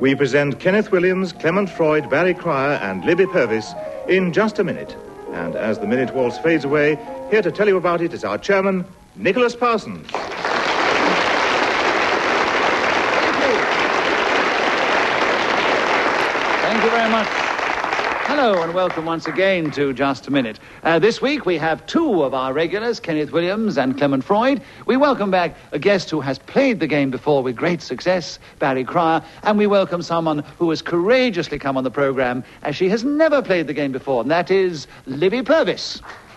we present Kenneth Williams, Clement Freud, Barry Cryer, and Libby Purvis in Just a Minute. And as the minute waltz fades away, here to tell you about it is our chairman, Nicholas Parsons. Thank you very much. Hello and welcome once again to Just a Minute. This week we have two of our regulars, Kenneth Williams and Clement Freud. We welcome back a guest who has played the game before with great success, Barry Cryer, and we welcome someone who has courageously come on the programme as she has never played the game before, and that is Libby Purvis.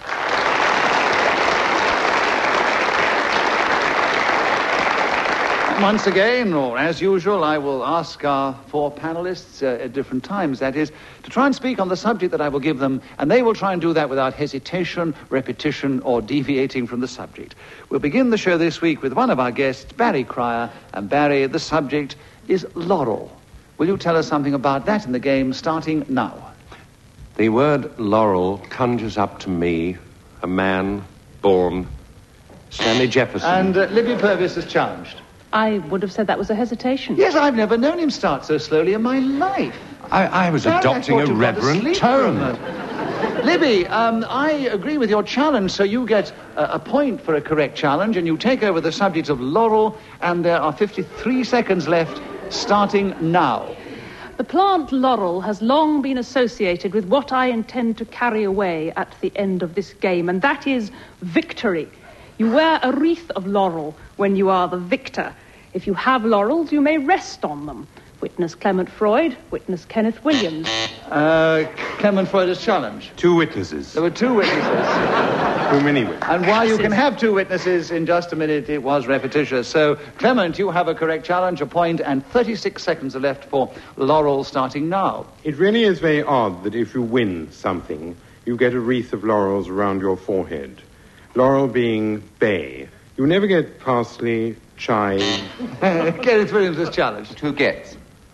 Once again, or as usual, I will ask our four panellists at different times, that is, to try and speak on the subject that I will give them, and they will try and do that without hesitation, repetition, or deviating from the subject. We'll begin the show this week with one of our guests, Barry Cryer, and Barry, the subject is laurel. Will you tell us something about that in the game, starting now? The word laurel conjures up to me a man born Stanley Jefferson. And Libby Purvis is challenged. I would have said that was a hesitation. Yes, I've never known him start so slowly in my life. I was adopting a reverent tone. Libby, I agree with your challenge, so you get a point for a correct challenge, and you take over the subject of laurel, and there are 53 seconds left, starting now. The plant laurel has long been associated with what I intend to carry away at the end of this game, and that is victory. You wear a wreath of laurel when you are the victor. If you have laurels, you may rest on them. Witness Clement Freud, witness Kenneth Williams. Clement Freud is challenged. Two witnesses. There were two witnesses. Too many witnesses. And while you can have two witnesses in just a minute, it was repetitious. So, Clement, you have a correct challenge, a point, and 36 seconds are left for laurel starting now. It really is very odd that if you win something, you get a wreath of laurels around your forehead. Laurel being bay. You never get parsley, chive. Kenneth Williams is challenged. Who gets?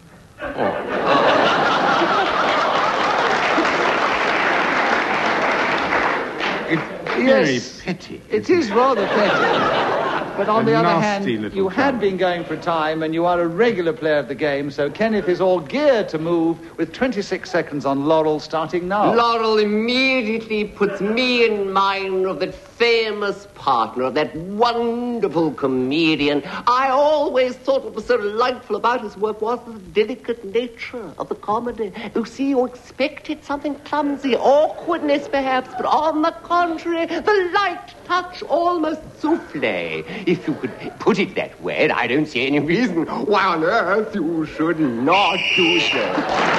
It's very petty. It is rather petty. But on the other hand, you had challenge. been going for a time, and you are a regular player of the game, so Kenneth is all geared to move with 26 seconds on laurel starting now. Laurel immediately puts me in mind of that famous partner, of that wonderful comedian. I always thought what was so delightful about his work was the delicate nature of the comedy. You see, you expected something clumsy, awkwardness perhaps, but on the contrary, the light touch, almost souffle. If you could put it that way, I don't see any reason why on earth you should not do so.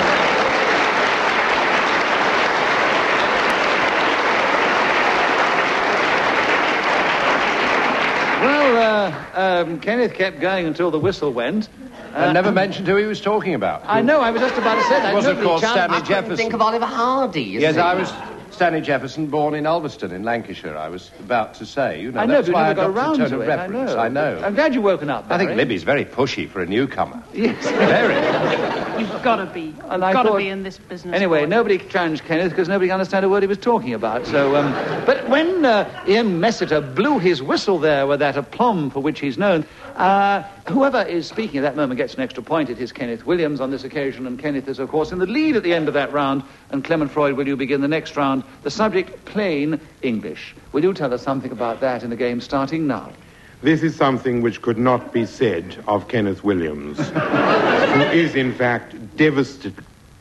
Well, Kenneth kept going until the whistle went. I never mentioned who he was talking about. I know, I was just about to say that. It was, of course, Stanley I Jefferson. think of Oliver Hardy. Yes, I was Stanley Jefferson, born in Ulverston in Lancashire. I was about to say, you know, I know, that's but why you I never got adopted around a tone to of it. reference. I know. I'm glad you've woken up, Barry. I think Libby's very pushy for a newcomer. Yes. Very. You've got to be. And I Got to thought- be in this business. Anyway, boy. nobody challenged Kenneth because nobody understood a word he was talking about. So, but when Ian Messiter blew his whistle there with that aplomb for which he's known, whoever is speaking at that moment gets an extra point. It is Kenneth Williams on this occasion, and Kenneth is, of course, in the lead at the end of that round. And Clement Freud, will you begin the next round? The subject, plain English. Will you tell us something about that in the game starting now? This is something which could not be said of Kenneth Williams, who is, in fact, devastated.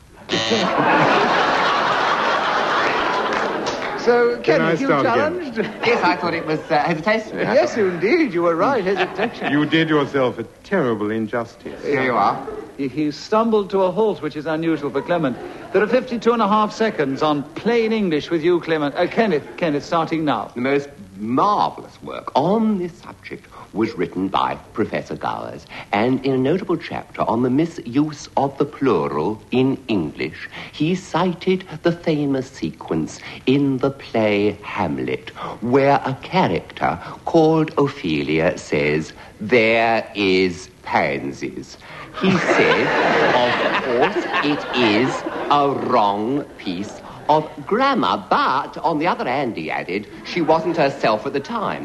So, I Kenneth, you start challenged? Yes, I thought it was hesitation. Yes, indeed, you were right, hesitation. You did yourself a terrible injustice. Here you are. He stumbled to a halt, which is unusual for Clement. There are 52 and a half seconds on plain English with you, Kenneth, starting now. The most marvellous work on this subject was written by Professor Gowers, and in a notable chapter on the misuse of the plural in English, he cited the famous sequence in the play Hamlet, where a character called Ophelia says, "There is pansies." He said, of course, it is a wrong piece of grammar, but, on the other hand, he added, she wasn't herself at the time.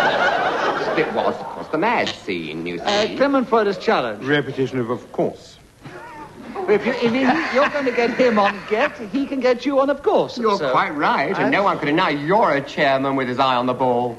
It was, of course, the mad scene, you see. Clement Freud is challenged. Repetition of course. If you're going to get him on get, he can get you on, of course. You're So- quite right, and no one can deny you're a chairman with his eye on the ball.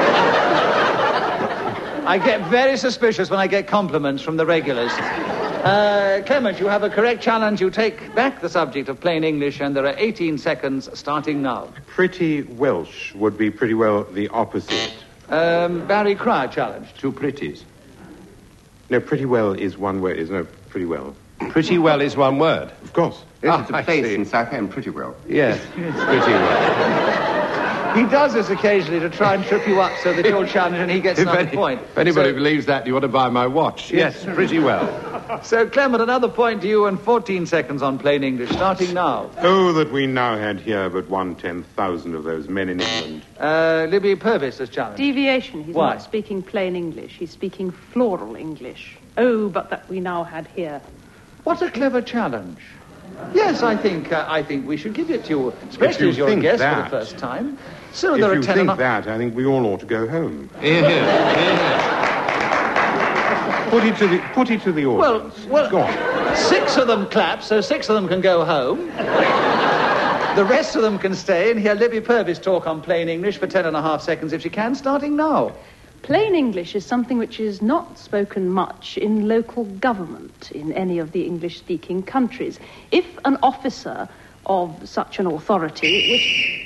I get very suspicious when I get compliments from the regulars. Clement, you have a correct challenge. You take back the subject of plain English, and there are 18 seconds starting now. Pretty Welsh would be pretty well the opposite. Barry Cryer challenged. Two pretties. No, pretty well is one word, isn't it? Pretty well. Pretty well is one word. Of course. Yes, it's I a place see. in Southend, pretty well. Yes, pretty well. He does this occasionally to try and trip you up so that you'll challenge and he gets another point. If anybody So- believes that, you ought to buy my watch. Yes, pretty well. So, Clement, another point to you and 14 seconds on plain English, starting now. Oh, that we now had here but 1/10,000 of those men in England. Libby Purvis has challenged. Deviation. He's Why? not speaking plain English. He's speaking floral English. Oh, but that we now had here. What a clever challenge. Yes, I think we should give it to you, especially you as you're a think guest for that- the first time. So If there are you 10 think and a... that, I think we all ought to go home. Here, here, here. Put it to the audience. Well, Go on. 6 of them clap, so 6 of them can go home. The rest of them can stay and hear Libby Purvis talk on plain English for 10 and a half seconds if she can, starting now. Plain English is something which is not spoken much in local government in any of the English-speaking countries. If an officer of such an authority, which...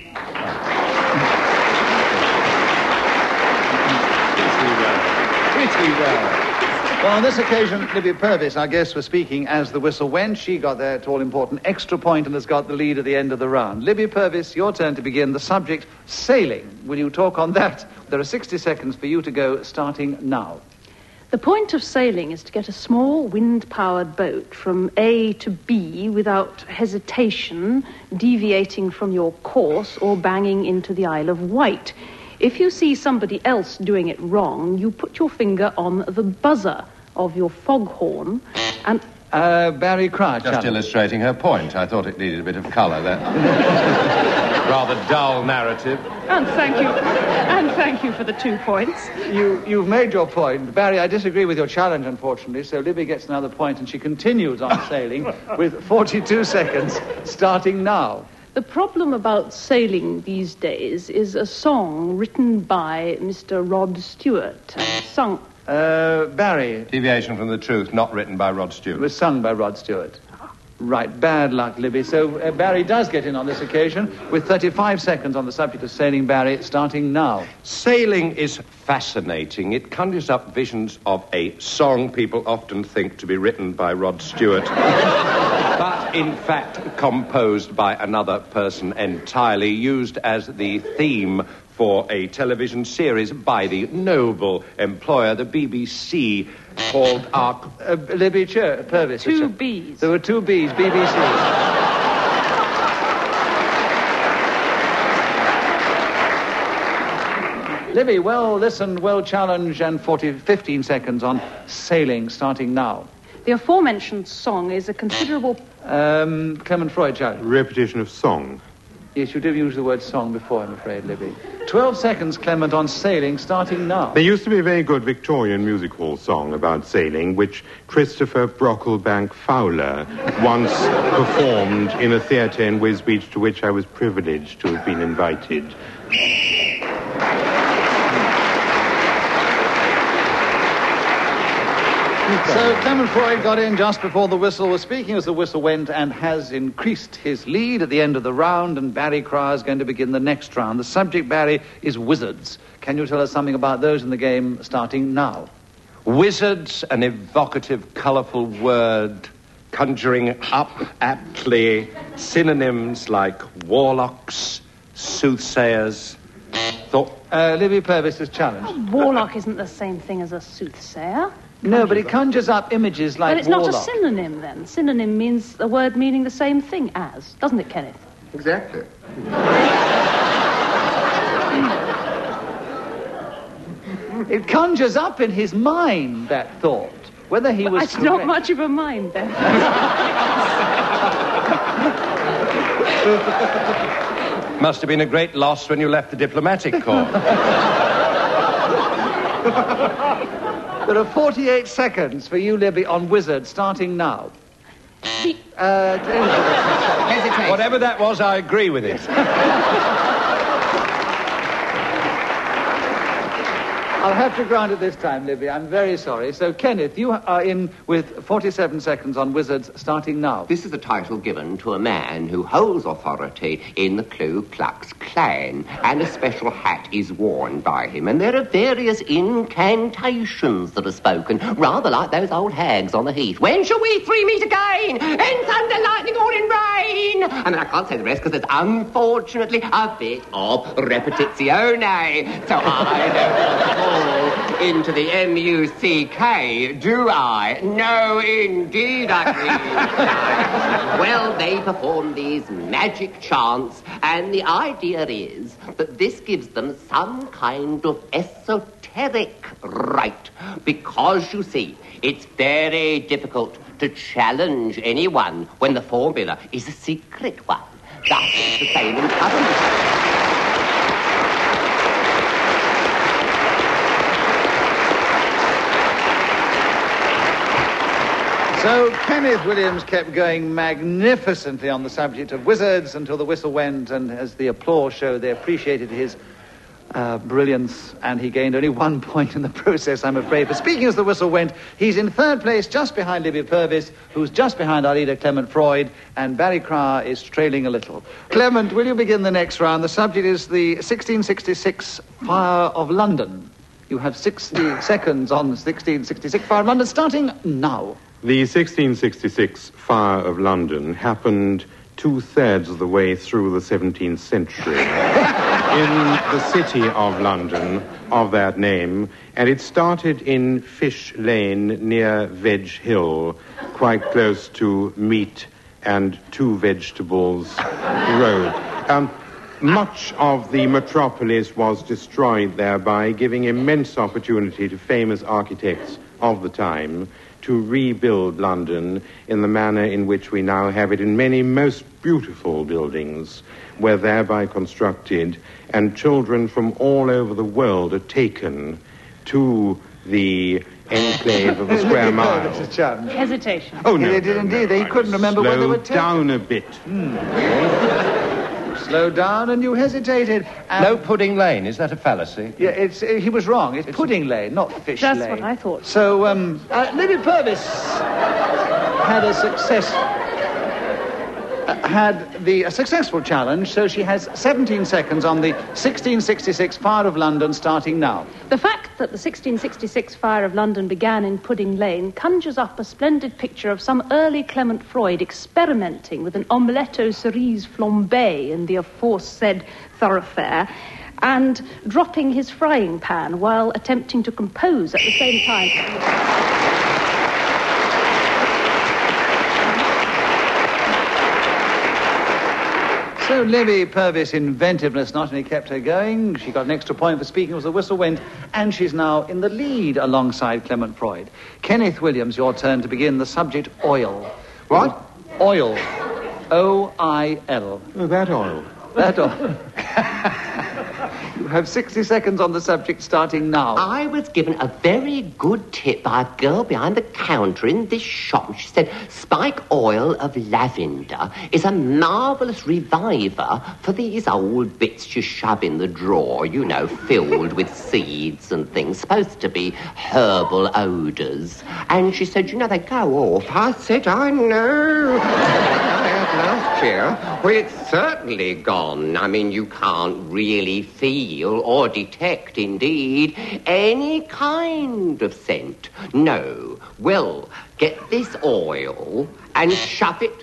Pretty well. Well, on this occasion, Libby Purvis, our guest, was speaking as the whistle went. She got that all-important extra point and has got the lead at the end of the round. Libby Purvis, your turn to begin. The subject, sailing. Will you talk on that? There are 60 seconds for you to go, starting now. The point of sailing is to get a small wind-powered boat from A to B without hesitation, deviating from your course or banging into the Isle of Wight. If you see somebody else doing it wrong, you put your finger on the buzzer of your foghorn and... Barry Cryer, Just challenge. illustrating her point. I thought it needed a bit of colour, that rather dull narrative. And thank you for the 2 points. You've made your point. Barry, I disagree with your challenge, unfortunately, so Libby gets another point and she continues on sailing with 42 seconds, starting now. The problem about sailing these days is a song written by Mr. Rod Stewart and sung... Barry, Deviation from the truth, not written by Rod it Stewart. was sung by Rod Stewart. Right, bad luck, Libby. So Barry does get in on this occasion with 35 seconds on the subject of sailing, Barry, starting now. Sailing is fascinating. It conjures up visions of a song people often think to be written by Rod Stewart, but in fact composed by another person entirely, used as the theme for a television series by the noble employer, the BBC, called Ark. Libby Purvis. 2 Bs. There were 2 Bs, BBC. Libby, well listened, well challenged, and 15 seconds on sailing, starting now. The aforementioned song is a considerable... Clement Freud challenge. Repetition of song. Yes, you did use the word song before, I'm afraid, Libby. 12 seconds, Clement, on sailing, starting now. There used to be a very good Victorian music hall song about sailing, which Christopher Brocklebank Fowler once performed in a theatre in Wisbech, to which I was privileged to have been invited. So Clement Freud got in just before the whistle was speaking as the whistle went and has increased his lead at the end of the round, and Barry Cryer is going to begin the next round. The subject, Barry, is wizards. Can you tell us something about those in the game starting now? Wizards, an evocative, colourful word, conjuring up aptly synonyms like warlocks, soothsayers, Libby Purvis is challenged. Warlock isn't the same thing as a soothsayer. No, but it conjures up images like But it's not a warlock. synonym, then. Synonym means a word meaning the same thing as, doesn't it, Kenneth? Exactly. It conjures up in his mind that thought. Whether he was It's not correct- much of a mind, then. Must have been a great loss when you left the diplomatic corps. There are 48 seconds for you, Libby, on wizards, starting now. Hesitate. Whatever that was, I agree with it. I'll have to grant it this time, Libby. I'm very sorry. So, Kenneth, you are in with 47 seconds on Wizards starting now. This is a title given to a man who holds authority in the Ku Klux Klan, and a special hat is worn by him. And there are various incantations that are spoken, rather like those old hags on the heath. When shall we 3 meet again? In thunder, lightning, or in rain? I mean, I can't say the rest because it's unfortunately a bit of repetizione. So I don't fall into the M-U-C-K, do I? No, indeed I do. Well, they perform these magic chants, and the idea is that this gives them some kind of esoteric right. Because, you see, it's very difficult to challenge anyone when the formula is a secret one. Thus, it's the same in government. So Kenneth Williams kept going magnificently on the subject of wizards until the whistle went, and as the applause showed, they appreciated his brilliance, and he gained only 1 point in the process, I'm afraid. But speaking as the whistle went, he's in third place, just behind Libby Purvis, who's just behind our leader, Clement Freud, and Barry Cryer is trailing a little. Clement, will you begin the next round? The subject is the 1666 Fire of London. You have 60 seconds on the 1666 Fire of London, starting now. The 1666 Fire of London happened 2/3 of the way through the 17th century in the city of London of that name, and it started in Fish Lane near Veg Hill, quite close to Meat and Two Vegetables Road. Much of the metropolis was destroyed thereby, giving immense opportunity to famous architects of the time to rebuild London in the manner in which we now have it, in many most beautiful buildings were thereby constructed, and children from all over the world are taken to the enclave of the square mile. Hesitation. Oh, no. They did indeed. He couldn't remember where they were taken. Slow down a bit. Slow down, and you hesitated. No Pudding Lane, is that a fallacy? Yeah, he was wrong. It's Pudding Lane, not Fish That's Lane. what I thought. So, Libby Purvis had a successful challenge, so she has 17 seconds on the 1666 Fire of London, starting now. The fact that the 1666 Fire of London began in Pudding Lane conjures up a splendid picture of some early Clement Freud experimenting with an omelette aux cerises flambées in the aforesaid thoroughfare, and dropping his frying pan while attempting to compose at the same time. So Libby Purvis' inventiveness not only kept her going, she got an extra point for speaking as the whistle went, and she's now in the lead alongside Clement Freud. Kenneth Williams, your turn to begin. The subject, oil. What? Oil. O-I-L. Oh, that oil. That oil. You have 60 seconds on the subject, starting now. I was given a very good tip by a girl behind the counter in this shop. She said spike oil of lavender is a marvellous reviver for these old bits you shove in the drawer, you know, filled with seeds and things, supposed to be herbal odours. And she said, you know, they go off. I said, I know. Last year, well, it's certainly gone. I mean, you can't really feel or detect, indeed, any kind of scent. No. Well, get this oil and shove it.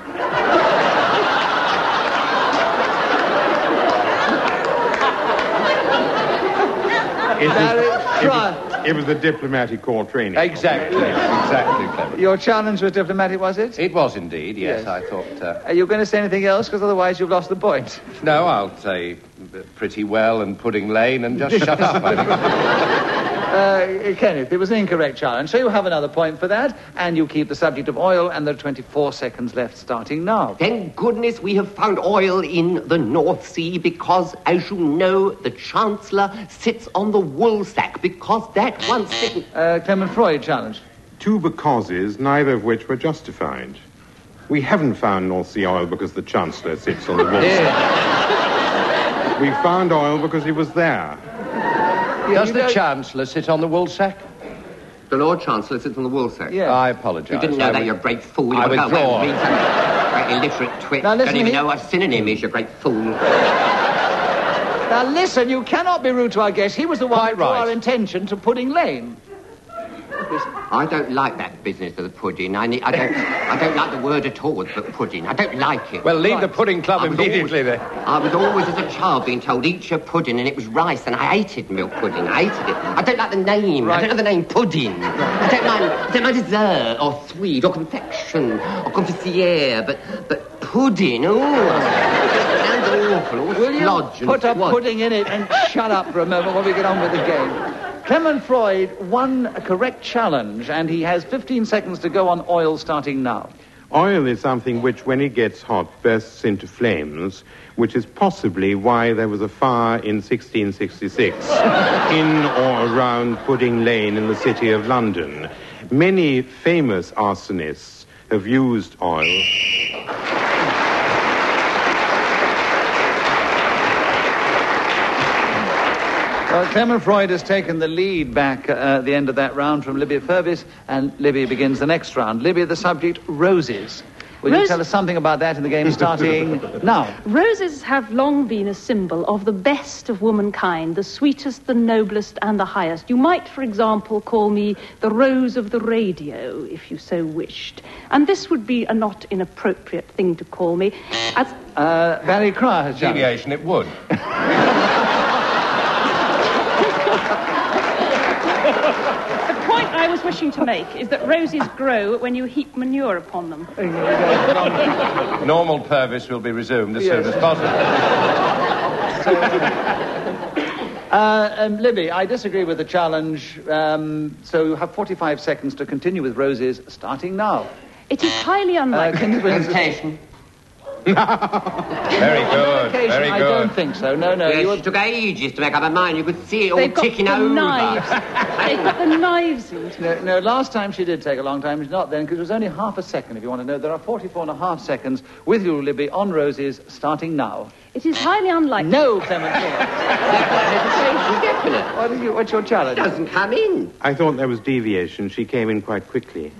It was the diplomatic corps training. Exactly, Clement. Your challenge was diplomatic, was it? It was indeed, yes. I thought... Are you going to say anything else? Because otherwise you've lost the point. No, I'll say pretty well and Pudding Lane and just shut up, I think. Kenneth, it was an incorrect challenge, so you have another point for that, and you keep the subject of oil, and there are 24 seconds left, starting now. Thank goodness we have found oil in the North Sea, because, as you know, the Chancellor sits on the woolsack, because that once... Clement Freud challenge. Two becauses, neither of which were justified. We haven't found North Sea oil because the Chancellor sits on the woolsack. We found oil because he was there. Does the Chancellor sit on the woolsack? The Lord Chancellor sits on the woolsack. Yeah. I apologise. You didn't know that, you're a great fool. I withdraw. Great illiterate twit. Now, listen, Don't even he- know what a synonym is, you great fool. Now, listen, you cannot be rude to our guest. He was the one Quite who drew right. our attention to Pudding Lane. I don't like that business of the pudding. I don't like the word at all, the pudding. I don't like it. Well, leave the pudding club immediately then. I was always, as a child, being told, eat your pudding, and it was rice, and I hated milk pudding. I hated it. I don't like the name. Right. I don't like the name pudding. I don't mind dessert, or sweet, or confection, or confissiere, but pudding, oh, sounds awful. All Will you slodge and put a swodge. pudding in it and shut up for a moment while we get on with the game? Clement Freud won a correct challenge, and he has 15 seconds to go on oil starting now. Oil is something which, when it gets hot, bursts into flames, which is possibly why there was a fire in 1666 in or around Pudding Lane in the city of London. Many famous arsonists have used oil. Well, Clement Freud has taken the lead back at the end of that round from Libby Purvis, and Libby begins the next round. Libby, the subject, roses. Will you tell us something about that in the game starting now? Roses have long been a symbol of the best of womankind, the sweetest, the noblest, and the highest. You might, for example, call me the rose of the radio, if you so wished. And this would be a not inappropriate thing to call me, as... Barry Cryer has challenged. Deviation, it would. The point I was wishing to make is that roses grow when you heap manure upon them. Normal Purvis will be resumed as soon as possible. Libby, I disagree with the challenge, so you have 45 seconds to continue with roses, starting now. It is highly unlikely. Temptation. Very good, Occasion, very I good. don't think so. No, Yes, you it took ages to make up her mind. You could see it all They've got ticking the over. knives. They've got the knives into it. No, last time she did take a long time. It's not then, because it was only half a second, if you want to know. There are 44 and a half seconds with you, Libby, on roses, starting now. It is highly unlikely. No, Clement Freud. Definite. What's your challenge? Doesn't come in. I thought there was deviation. She came in quite quickly.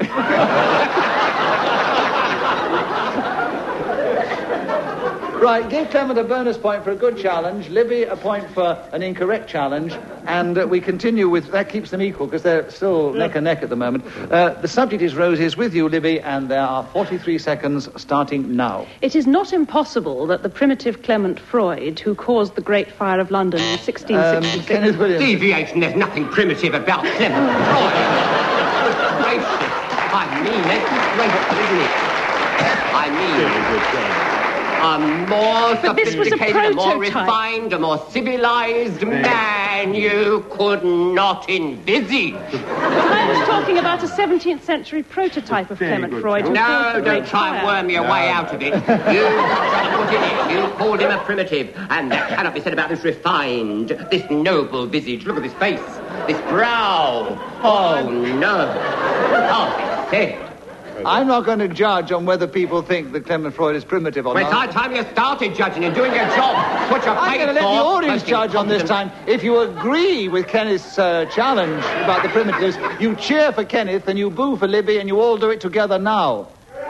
Right, give Clement a bonus point for a good challenge, Libby a point for an incorrect challenge, and we continue with... That keeps them equal, because they're still neck and neck at the moment. The subject is roses with you, Libby, and there are 43 seconds starting now. It is not impossible that the primitive Clement Freud, who caused the Great Fire of London in 1666... Kenneth Williams. Deviation, there's nothing primitive about Clement Freud. Good gracious. I mean, it's grateful, isn't it? I mean... A more But this was a sophisticated, a more prototype. refined, a more civilized man you could not envisage. I was talking about a 17th century prototype of Clement Freud. who caused No, the don't Great try and Fire. worm your way out of it. You put in it. You called him a primitive, and that cannot be said about this refined, this noble visage. Look at this face, this brow. Oh, no. Oh, it's said. I'm not going to judge on whether people think that Clement Freud is primitive or Well, it's high not. time you started judging and doing your job. What you're I'm paid going to let for. the audience Most judge on this incompetent- time. If you agree with Kenneth's challenge about the primitives, you cheer for Kenneth and you boo for Libby, and you all do it together now.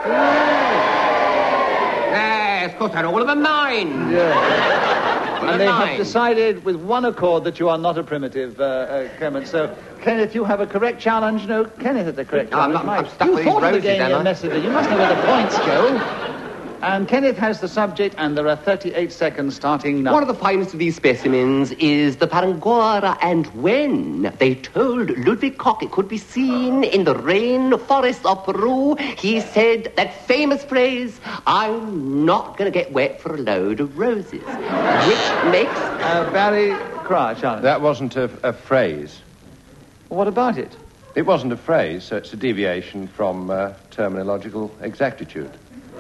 Yes, of course, they're all of a mind. And they have decided with one accord that you are not a primitive, Clement. So, Kenneth, you have a correct challenge. No, Kenneth has the correct No, I'm challenge. not- I'm Right. stuck You with these thought of the roses, game, am you I? messenger. You must know where the points go. And Kenneth has the subject, and there are 38 seconds starting now. One of the finest of these specimens is the Parangora, and when they told Ludwig Koch it could be seen in the rainforests of Peru, he said that famous phrase, "I'm not going to get wet for a load of roses," which makes... Barry Cryer, challenge. That wasn't a phrase. What about it? It wasn't a phrase, so it's a deviation from terminological exactitude.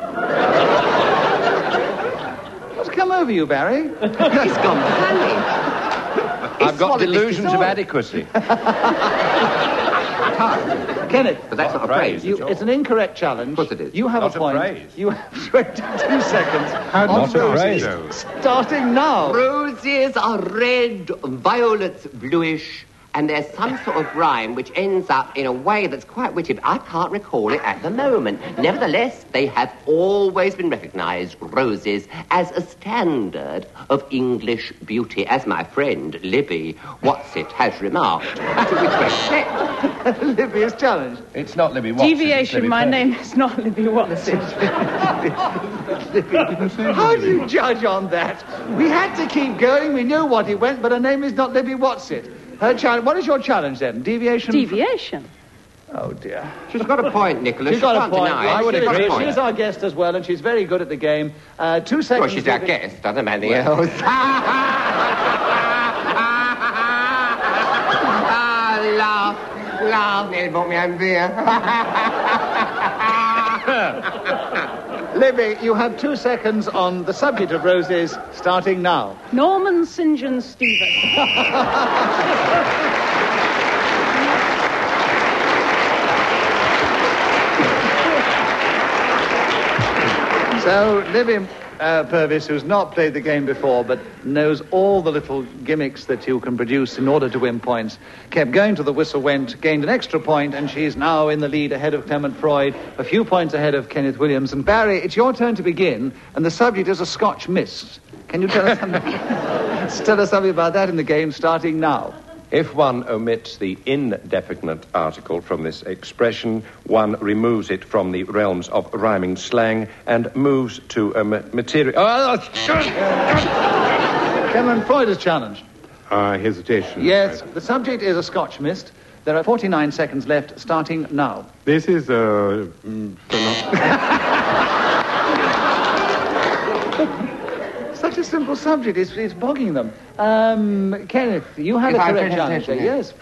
What's come over you, Barry? He's gone panic. I've got delusions of adequacy. Kenneth. But that's not a praise. It's an incorrect challenge. Of course it is. You have Not a point. a praise. You have 22 seconds. Not a praise. Starting now. Roses are red, violets bluish, and there's some sort of rhyme which ends up in a way that's quite witty, but I can't recall it at the moment. Nevertheless, they have always been recognised, roses, as a standard of English beauty, as my friend Libby Whatsit has remarked. To which respect. Libby is challenged. It's not Libby Watson. Deviation, my name is not Libby Watson. How do you judge on that? We had to keep going. We knew what he went, but her name is not Libby Whatsit. Her challenge. What is your challenge then? Deviation? Deviation. Oh dear. She's got a point, Nicholas. She's got a point. Deny it. I would She's got a agree. point. She's our guest as well, and she's very good at the game. 2 seconds. Well, she's our guest, doesn't anything else. Laugh. Nearly bought me home beer. Libby, you have 2 seconds on the subject of roses, starting now. Norman St. John Stevens. So, Libby Purvis, who's not played the game before, but knows all the little gimmicks that you can produce in order to win points, kept going till the whistle went, gained an extra point, and she's now in the lead ahead of Clement Freud, a few points ahead of Kenneth Williams. And Barry, it's your turn to begin, and the subject is a Scotch mist. Can you tell us something? Tell us something about that in the game, starting now. If one omits the indefinite article from this expression, one removes it from the realms of rhyming slang and moves to a material... Clement Freud is challenged. Hesitation. Yes, the subject is a Scotch mist. There are 49 seconds left, starting now. This is Such a simple subject, it's bogging them. Kenneth, you had a correct answer. Yes,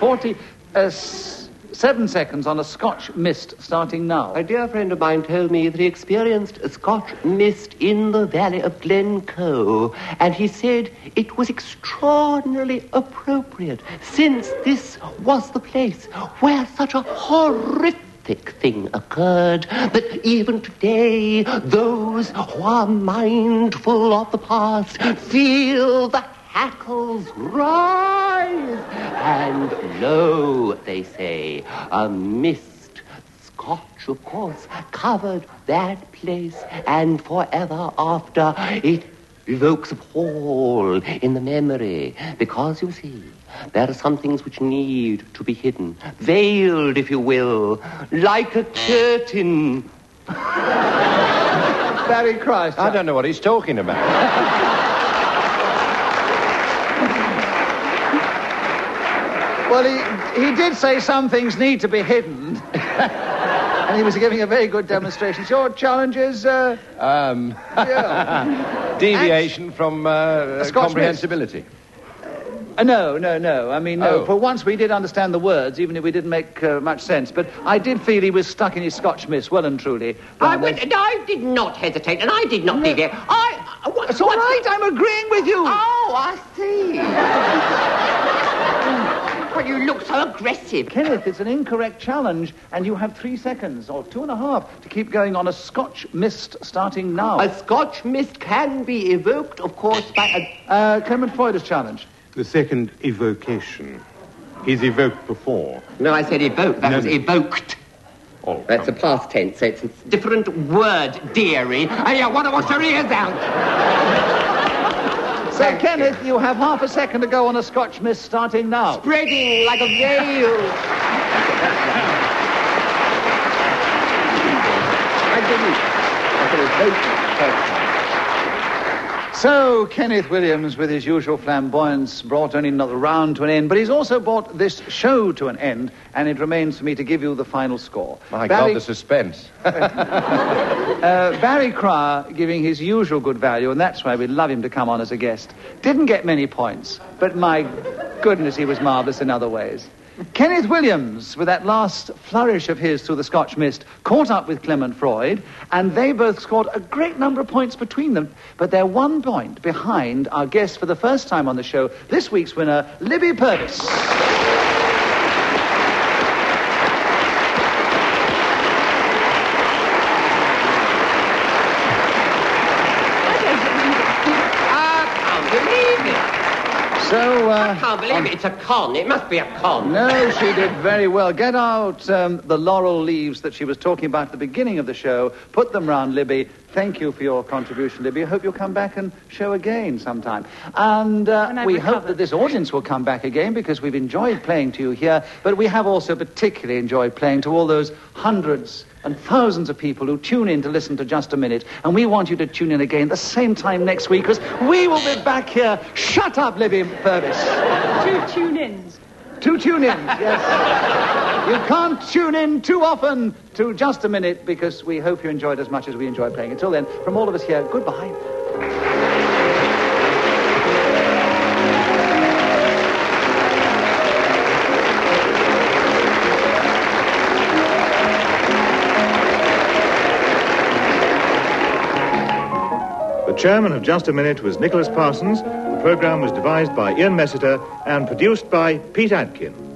47 seconds on a Scotch mist, starting now. A dear friend of mine told me that he experienced a Scotch mist in the valley of Glencoe, and he said it was extraordinarily appropriate, since this was the place where such a horrific thing occurred, that even today those who are mindful of the past feel the hackles rise. And lo, they say, a mist, Scotch of course, covered that place, and forever after it evokes a fall in the memory, because you see, there are some things which need to be hidden, veiled, if you will, like a curtain. Barry Christ. I don't know what he's talking about. Well, he did say some things need to be hidden. And he was giving a very good demonstration. So your challenge is... Deviation from comprehensibility. No. I mean, no. Oh. For once we did understand the words, even if we didn't make much sense. But I did feel he was stuck in his Scotch mist, well and truly. I did not hesitate, and I did not deviate. It's all right, I'm agreeing with you. Oh, I see. Well, you look so aggressive. Kenneth, it's an incorrect challenge, and you have 3 seconds, or 2.5, to keep going on a Scotch mist, starting now. A Scotch mist can be evoked, of course, by a... Clement Freud is challenged. the second evocation. He's evoked before. No, I said evoked. That was evoked. Oh, That's a past tense, so it's a different word, dearie. And you want to wash your ears out. So, Kenneth, you have half a second to go on a Scotch mist, starting now. Spreading like a veil. So, Kenneth Williams, with his usual flamboyance, brought only another round to an end, but he's also brought this show to an end, and it remains for me to give you the final score. My God, the suspense. Barry Cryer, giving his usual good value, and that's why we love him to come on as a guest, didn't get many points, but my goodness, he was marvellous in other ways. Kenneth Williams, with that last flourish of his through the Scotch mist, caught up with Clement Freud, and they both scored a great number of points between them, but they're 1 point behind our guest for the first time on the show, this week's winner, Libby Purvis. So, I can't believe it. It's a con. It must be a con. No, she did very well. Get out the laurel leaves that she was talking about at the beginning of the show. Put them round, Libby. Thank you for your contribution, Libby. I hope you'll come back and show again sometime. And we hope that this audience will come back again because we've enjoyed playing to you here, but we have also particularly enjoyed playing to all those hundreds and thousands of people who tune in to listen to Just a Minute. And we want you to tune in again the same time next week because we will be back here. Shut up, Libby Purvis. 2 tune-ins. 2 tune-ins, yes. You can't tune in too often to Just a Minute because we hope you enjoyed as much as we enjoyed playing. Until then, from all of us here, goodbye. The chairman of Just a Minute was Nicholas Parsons. The programme was devised by Ian Messiter and produced by Pete Adkins.